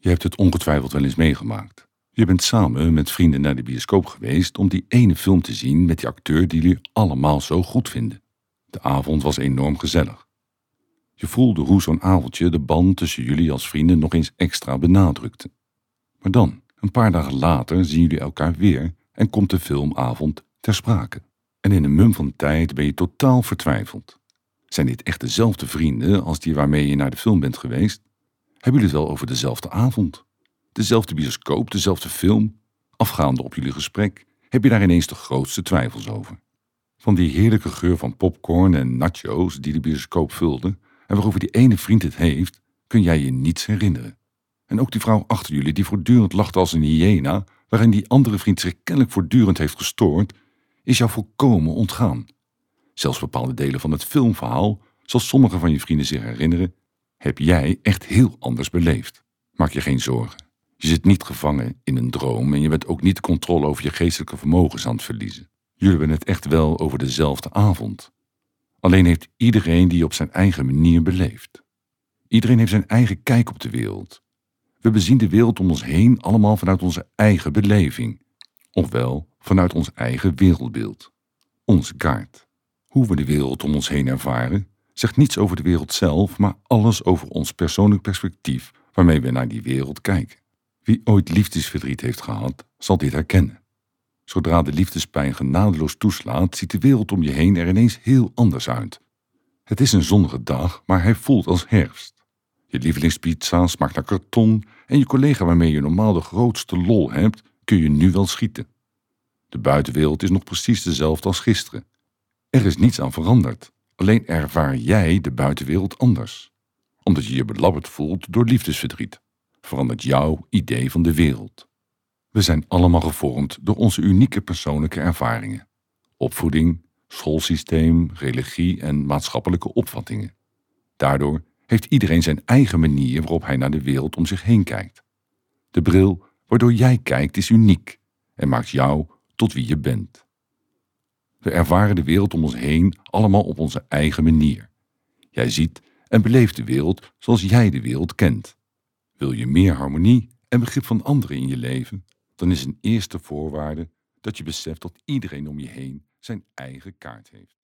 Je hebt het ongetwijfeld wel eens meegemaakt. Je bent samen met vrienden naar de bioscoop geweest om die ene film te zien met die acteur die jullie allemaal zo goed vinden. De avond was enorm gezellig. Je voelde hoe zo'n avondje de band tussen jullie als vrienden nog eens extra benadrukte. Maar dan, een paar dagen later, zien jullie elkaar weer en komt de filmavond ter sprake. En in een mum van tijd ben je totaal vertwijfeld. Zijn dit echt dezelfde vrienden als die waarmee je naar de film bent geweest? Hebben jullie het wel over dezelfde avond? Dezelfde bioscoop, dezelfde film? Afgaande op jullie gesprek heb je daar ineens de grootste twijfels over. Van die heerlijke geur van popcorn en nachos die de bioscoop vulden en waarover die ene vriend het heeft, kun jij je niets herinneren. En ook die vrouw achter jullie die voortdurend lachte als een hyena, waarin die andere vriend zich kennelijk voortdurend heeft gestoord, is jou volkomen ontgaan. Zelfs bepaalde delen van het filmverhaal, zoals sommige van je vrienden zich herinneren, heb jij echt heel anders beleefd. Maak je geen zorgen. Je zit niet gevangen in een droom en je bent ook niet de controle over je geestelijke vermogens aan het verliezen. Jullie hebben het echt wel over dezelfde avond. Alleen heeft iedereen die op zijn eigen manier beleefd. Iedereen heeft zijn eigen kijk op de wereld. We bezien de wereld om ons heen allemaal vanuit onze eigen beleving. Ofwel vanuit ons eigen wereldbeeld. Onze kaart. Hoe we de wereld om ons heen ervaren, zegt niets over de wereld zelf, maar alles over ons persoonlijk perspectief waarmee we naar die wereld kijken. Wie ooit liefdesverdriet heeft gehad, zal dit herkennen. Zodra de liefdespijn genadeloos toeslaat, ziet de wereld om je heen er ineens heel anders uit. Het is een zonnige dag, maar hij voelt als herfst. Je lievelingspizza smaakt naar karton en je collega waarmee je normaal de grootste lol hebt, kun je nu wel schieten. De buitenwereld is nog precies dezelfde als gisteren. Er is niets aan veranderd, alleen ervaar jij de buitenwereld anders. Omdat je je belabberd voelt door liefdesverdriet, verandert jouw idee van de wereld. We zijn allemaal gevormd door onze unieke persoonlijke ervaringen. Opvoeding, schoolsysteem, religie en maatschappelijke opvattingen. Daardoor heeft iedereen zijn eigen manier waarop hij naar de wereld om zich heen kijkt. De bril waardoor jij kijkt is uniek en maakt jou tot wie je bent. We ervaren de wereld om ons heen allemaal op onze eigen manier. Jij ziet en beleeft de wereld zoals jij de wereld kent. Wil je meer harmonie en begrip van anderen in je leven, dan is een eerste voorwaarde dat je beseft dat iedereen om je heen zijn eigen kaart heeft.